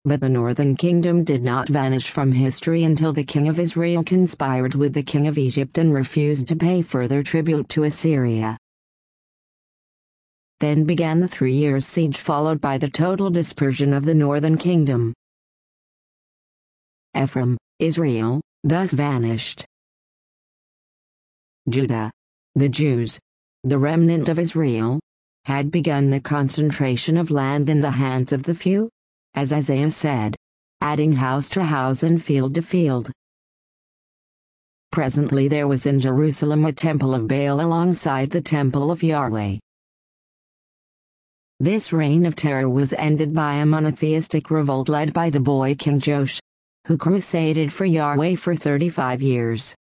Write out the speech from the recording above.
But the northern kingdom did not vanish from history until the king of Israel conspired with the king of Egypt and refused to pay further tribute to Assyria. Then began the 3-year siege followed by the total dispersion of the northern kingdom. Ephraim, Israel, thus vanished. Judah, the Jews, the remnant of Israel, had begun the concentration of land in the hands of the few, as Isaiah said, adding house to house and field to field. Presently there was in Jerusalem a temple of Baal alongside the temple of Yahweh. This reign of terror was ended by a monotheistic revolt led by the boy King Joash, who crusaded for Yahweh for 35 years.